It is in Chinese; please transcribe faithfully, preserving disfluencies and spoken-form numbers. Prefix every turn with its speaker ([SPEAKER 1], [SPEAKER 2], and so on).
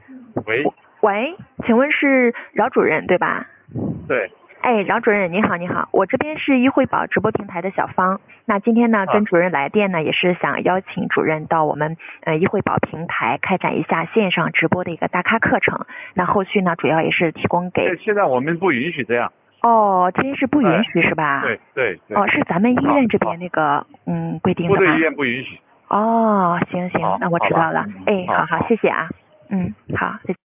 [SPEAKER 1] 喂，
[SPEAKER 2] 喂，请问是饶主任对吧？
[SPEAKER 1] 对，
[SPEAKER 2] 哎，饶主任你好，你好，我这边是医惠宝直播平台的小芳。那今天呢，
[SPEAKER 1] 啊
[SPEAKER 2] 跟主任来电呢，也是想邀请主任到我们呃医惠宝平台开展一下线上直播的一个大咖课程。那后续呢，主要也是提供给
[SPEAKER 1] 现现在我们不允许这样。
[SPEAKER 2] 哦，这边是不允许、
[SPEAKER 1] 哎、
[SPEAKER 2] 是吧？
[SPEAKER 1] 对对对。
[SPEAKER 2] 哦，是咱们医院这
[SPEAKER 1] 好
[SPEAKER 2] 边那个嗯规定的吗？
[SPEAKER 1] 部队医院不允许。
[SPEAKER 2] 哦，行行
[SPEAKER 1] 好，
[SPEAKER 2] 那我
[SPEAKER 1] 好吧
[SPEAKER 2] 知道了。
[SPEAKER 1] 嗯
[SPEAKER 2] 哎，好好，
[SPEAKER 1] 好好
[SPEAKER 2] 谢谢啊。嗯，好，再见。